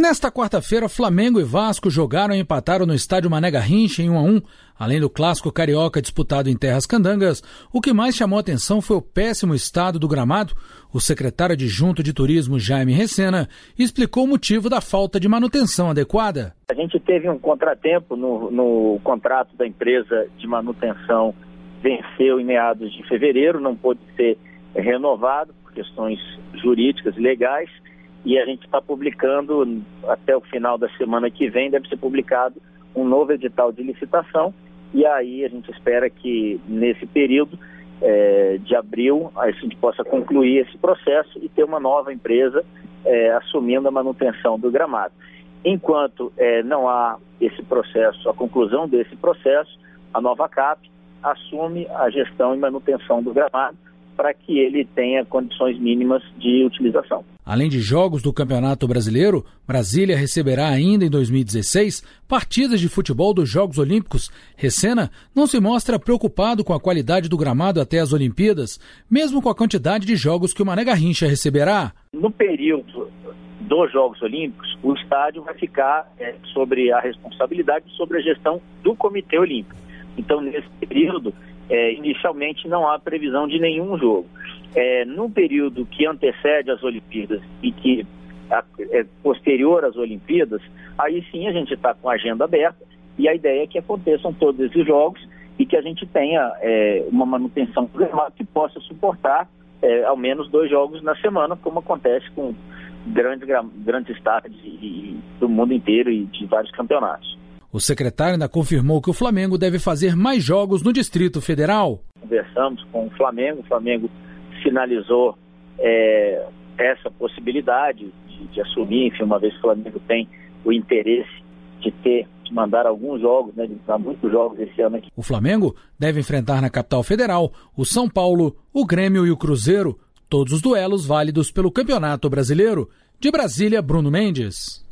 Nesta quarta-feira, Flamengo e Vasco jogaram e empataram no estádio Mané Garrincha em 1-1. Além do clássico carioca disputado em terras candangas, o que mais chamou a atenção foi o péssimo estado do gramado. O secretário adjunto de turismo, Jaime Recena, explicou o motivo da falta de manutenção adequada. A gente teve um contratempo no contrato da empresa de manutenção, venceu em meados de fevereiro, não pôde ser renovado por questões jurídicas e legais. E a gente está publicando, até o final da semana que vem, deve ser publicado um novo edital de licitação. E aí a gente espera que nesse período de abril a gente possa concluir esse processo e ter uma nova empresa assumindo a manutenção do gramado. Enquanto não há esse processo, a conclusão desse processo, a nova CAP assume a gestão e manutenção do gramado para que ele tenha condições mínimas de utilização. Além de jogos do Campeonato Brasileiro, Brasília receberá ainda em 2016 partidas de futebol dos Jogos Olímpicos. Recena não se mostra preocupado com a qualidade do gramado até as Olimpíadas, mesmo com a quantidade de jogos que o Mané Garrincha receberá. No período dos Jogos Olímpicos, o estádio vai ficar sobre a responsabilidade, sobre a gestão do Comitê Olímpico. Então, nesse período, inicialmente não há previsão de nenhum jogo. No período que antecede as Olimpíadas e que é posterior às Olimpíadas, aí sim a gente está com a agenda aberta e a ideia é que aconteçam todos esses jogos e que a gente tenha uma manutenção programada que possa suportar ao menos 2 jogos na semana, como acontece com grandes estádios do mundo inteiro e de vários campeonatos. O secretário ainda confirmou que o Flamengo deve fazer mais jogos no Distrito Federal. Conversamos com o Flamengo sinalizou essa possibilidade de assumir, enfim, uma vez que o Flamengo tem o interesse de mandar alguns jogos, de mandar muitos jogos esse ano aqui. O Flamengo deve enfrentar na capital federal o São Paulo, o Grêmio e o Cruzeiro, todos os duelos válidos pelo Campeonato Brasileiro. De Brasília, Bruno Mendes.